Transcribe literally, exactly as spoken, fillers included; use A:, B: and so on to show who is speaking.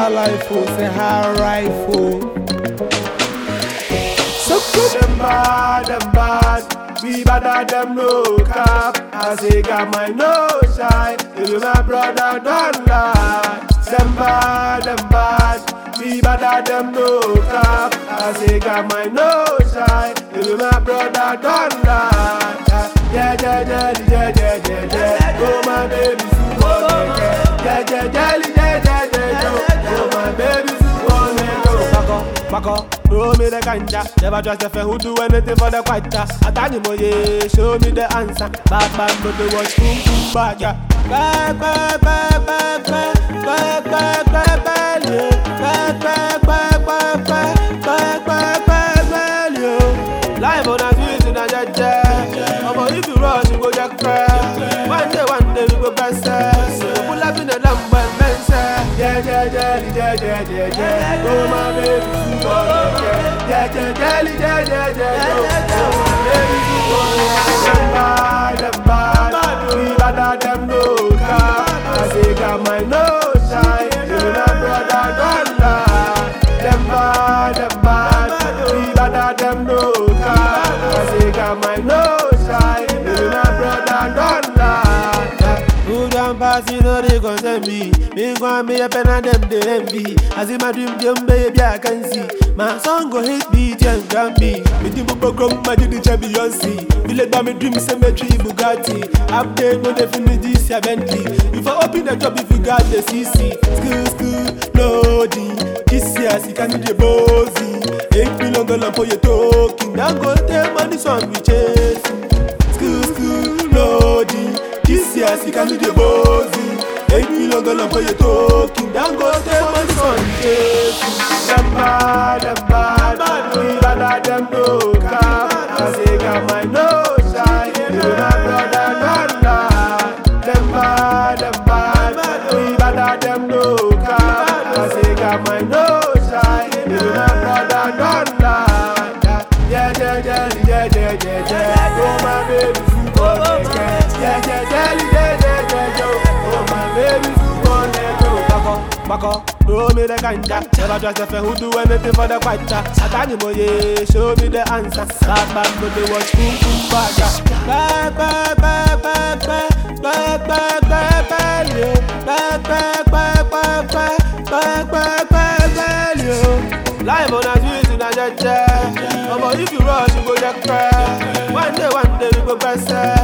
A: high life, oh, say high rifle. So good. Them bad, them bad, we bad them no cap. I say got my no shine, you my brother don't lie. Them bad, them bad, we bad them no cap. I say got my no shine, you my brother don't lie. Yeah, yeah, yeah, yeah, yeah, yeah, yeah. Oh my baby, super yeah, yeah, yeah, yeah, yeah, yeah, yeah. Oh my baby, super back up, back up, throw me the ganja. Never trust a friend who do anything for the quacha. Atani moye, show me the answer. Bad bad, but the watch boom boom bad ya. Back, back, back, back, back, back, back, back, back, back, back, back, back, back, back, back, back, yo. Life on a street in a jet. If you rush, you go jack cry. One day, one day, we go best. Pull up in the lamp and men say, yeah, yeah, yeah, yeah, yeah, yeah, yeah. Oh my baby, super, yeah, yeah, yeah, yeah, yeah, yeah, yeah. Oh my baby, super, them bad, them bad, we bad them no car. I say got my no shine, you my brother don't lie. Them bad, them bad, we bad them no car. I say got my no. Who don't pass, you know they concern me. Me go me a pen and them they envy. As in my dream, jump baby, I can see. My song go hit beat and grab me. Me the bubble gum, my did the Beyonce. We let by me dream cemetery Bugatti. Update no definitely this ya Bentley. If I open the job, if you got the C C. School, school, loading. This year, see can the bossy. Eight million dollar for your talking. Now go take money song we chasing. School, school, loading. This year, see can the bossy. Eight million dollar for your talking. Now go take money song we chasing. Them bad, them bad, we bad them no cap. I say got my no shine, you my brother don't lie. Them bad, them bad, we bad them no cap. I say got my no shine, you my brother don't lie. Yeah, yeah, yeah, yeah, yeah, yeah, yeah. Oh my baby, super yeah, yeah, yeah, yeah, yeah, yeah, yeah. Oh my baby, super yeah. Back up, back up. Throw me the ganja. Never trust a friend who do anything for the quacha. Atani moye, show me the answer. Bad bad, but they watch boom boom bad ya. Back, back, back, back, back, back, back, back, back, yo. Back, back, back, back, back, back, back, back, back, yo. Life on a street in a jet. Oh, but if you rush, you go jack cry. One day, one day, we go best.